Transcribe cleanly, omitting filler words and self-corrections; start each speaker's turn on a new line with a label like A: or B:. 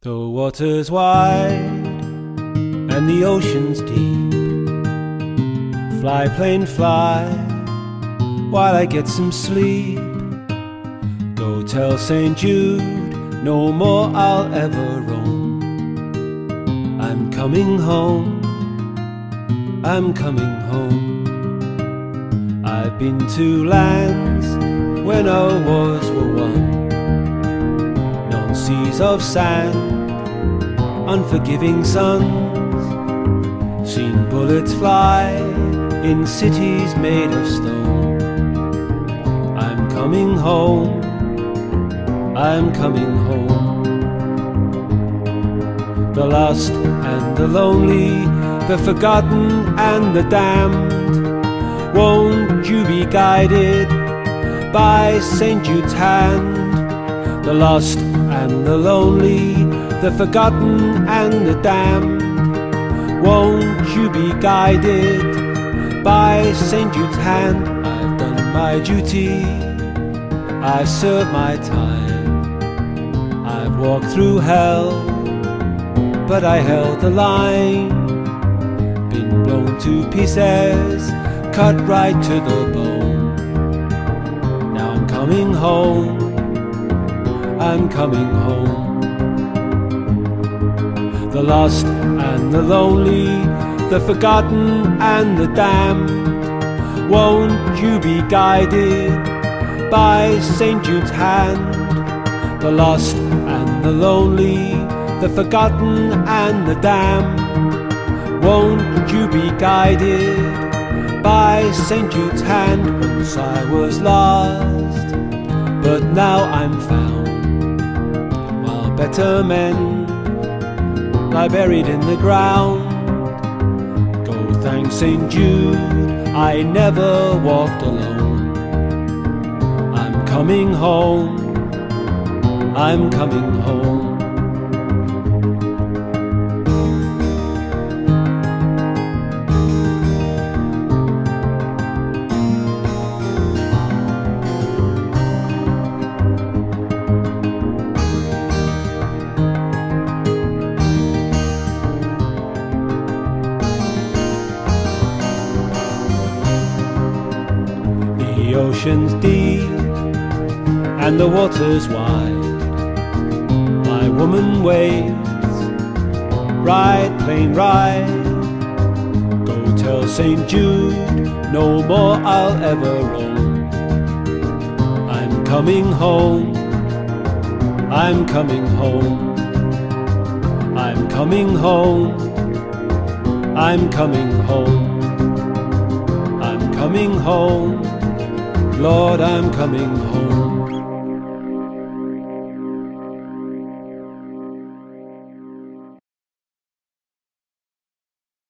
A: The water's wide and the ocean's deep. Fly, plane, fly, while I get some sleep. Go tell St. Jude, no more I'll ever roam. I'm coming home, I'm coming home. I've been to lands where no wars were won, known seas of sand, unforgiving suns, seen bullets fly in cities made of stone. I'm coming home, I'm coming home. The lost and the lonely, the forgotten and the damned, won't you be guided by St. Jude's hand? The lost and the lonely, the forgotten and the damned, won't you be guided by St. Jude's hand? I've done my duty, I've served my time, I've walked through hell, but I held the line. Been blown to pieces, cut right to the bone. Now I'm coming home, I'm coming home. The lost and the lonely, the forgotten and the damned, won't you be guided by St. Jude's hand? The lost and the lonely, the forgotten and the damned, won't you be guided by St. Jude's hand? Once I was lost, but now I'm found, while better men lie buried in the ground. Go thank St. Jude, I never walked alone. I'm coming home, I'm coming home. The ocean's deep and the water's wide. My woman waits, ride, plane, ride. Go tell St. Jude, no more I'll ever roam. I'm coming home, I'm coming home. I'm coming home, I'm coming home. I'm coming home, Lord, I'm coming home.